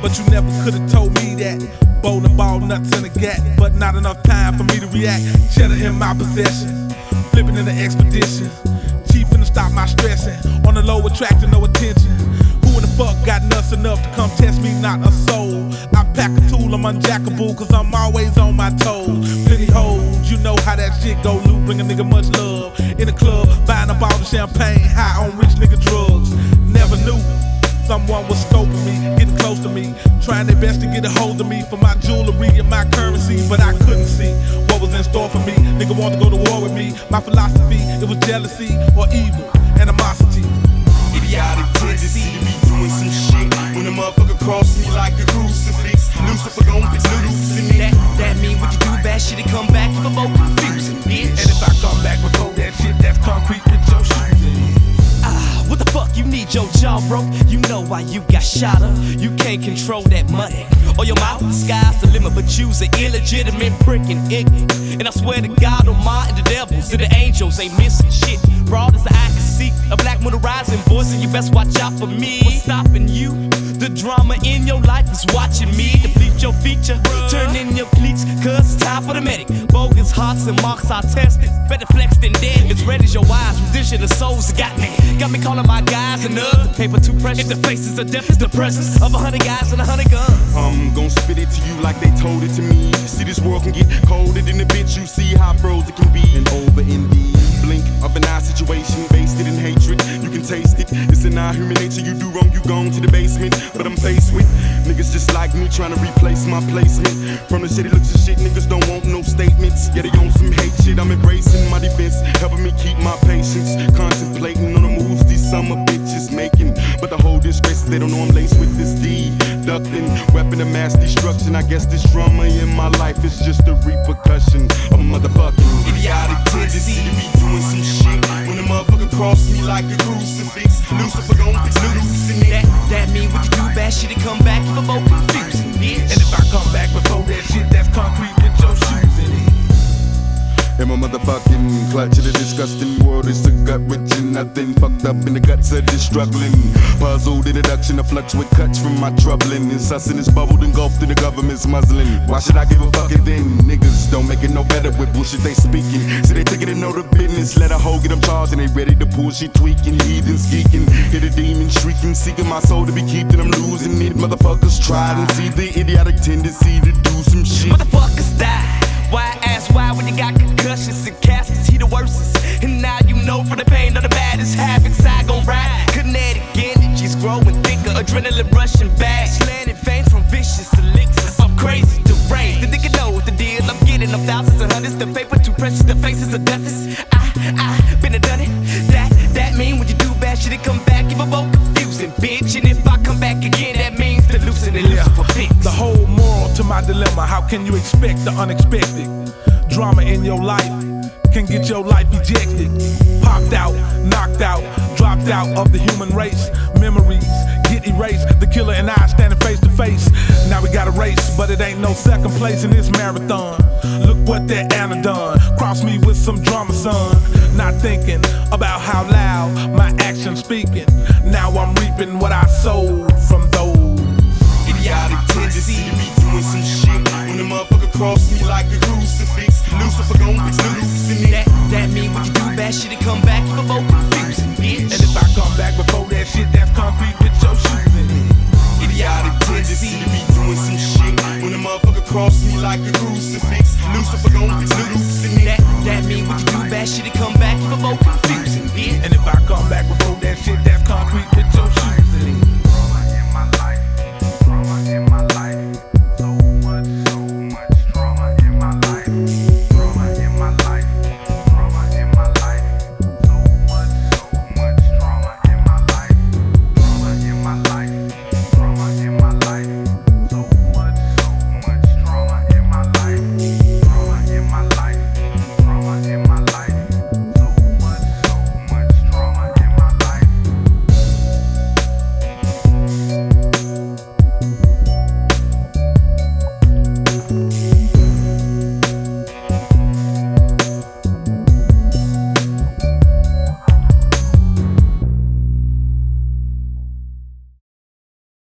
but you never could've told me that. Bowling ball nuts in a gat, but not enough time for me to react. Cheddar in my possession, flipping in the expedition. Chief finna stop my stressing, on the low attracting no attention. Who in the fuck got nuts enough to come test me? Not a soul. I pack a tool, I'm unjackable, cause I'm always on my toes. Plenty hoes, you know how that shit go. Loot, bring a nigga much love. In the club, buying up all the champagne, high on rich nigga drugs. Never knew someone was scoping me, getting close to me, trying their best to get a hold of me for my jewelry and my currency, but I couldn't see what was in store for me. Nigga wanted to go to war with me. My philosophy, it was jealousy or evil, animosity. Idiotic tendency to be doing some shit when a motherfucker cross me like a crucifix. Lucifer gon' be loose in me. That mean when you do bad shit, it come back even more confusing, bitch. And if I come back before that shit, that's concrete with your shoes in it. What the fuck you need your jaw broke? You know why you got shot up. You can't control that money or your mouth. The sky's the limit, but you's an illegitimate prick and ignorant. And I swear to God Almighty, the devils and the angels ain't missing shit. Broad as the eye can see, a black motorizing voice, and you best watch out for me. What's stopping you? The drama in your life is watching me deplete your feature, turn in your cleats, cause it's time for the medic. Bogus hearts and marks are tested, better flex than dead. As red as your eyes, rendition of souls got me calling my guys another paper too precious. If the faces of death is the presence of 100 guys and 100 guns. I'm gon' spit it to you like they told it to me. See, this world can get colder than the bitch. You see how frozen it can be. And over in the blink of an eye situation, based it in hatred. You can taste it. It's in our human nature. You do wrong, you gone to the basement. But I'm faced with niggas just like me trying to replace my placement. From the shitty looks of shit, niggas don't want no statements. Yeah, they on some hate shit. I'm embracing my defense, helping me keep my patience. Contemplating on the moves these summer bitches making. But the whole disgrace, they don't know I'm laced with this deducting weapon of mass destruction. I guess this drama in my life is just a repercussion of a motherfucking idiotic tendency to be doing some shit when a motherfucker cross me like a crucifix. Lucifer gon' be loose in me. That mean when you do bad shit, it come back even more confusing, bitch. And if I come back before that shit, that's concrete with your shoes in it. In my motherfucking clutch of the disgusting world is a gut wrenching. Nothing fucked up in the guts of this struggling. Puzzled introduction, a flux with cuts from my troubling. Incessant is bubbled, engulfed in the government's muzzling. Why should I give a fuck it then? Niggas don't make it no better with bullshit they speaking. See, they thinking they know the business. Let a hoe get them charged and they ready to pull shit tweaking. Heathens geeking, hit a demon shrieking. Seeking my soul to be kept and I'm losing it. Motherfuckers tried and see the idiotic tendency to do some shit. Motherfuckers die. Why ask why when you got concussions and caskets, he the worstest. And now you know for the pain of the baddest havocs I gon' ride. Kinetic energies growing thicker, adrenaline rushing back. Slanted veins from vicious elixirs, I'm crazy deranged. The nigga know what the deal, I'm getting them thousands and hundreds. The paper too precious, the faces of deathless. I been a done it. That mean when you do bad shit, it come back even more confusing, bitch. And if I come back again, that means the loosening Lucifer fix. The whole moral to my dilemma, how can you expect the unexpected? Drama in your life can get your life ejected. Popped out, knocked out, dropped out of the human race. Memories get erased. The killer and I standing face to face. Now we got a race, but it ain't no second place in this marathon. Look what that Anna done. Cross me with some drama, son. Not thinking about how loud my actions speaking. Now I'm reaping what I sowed from those. Idiotic tendency to be doing some shit when a motherfucker cross me like a crucifix. Lucifer gon' be loose in me. That mean when you do bad shit, it come back even more confusing, bitch. And if I come back before that shit, that's concrete with your shoes in it. Idiotic tendency to be doing some shit when a motherfucker cross me like a crucifix. Lucifer gon' be loose in me. That mean when you do bad shit, it come back even more confusing, bitch. And if I come back before that shit, that's concrete with your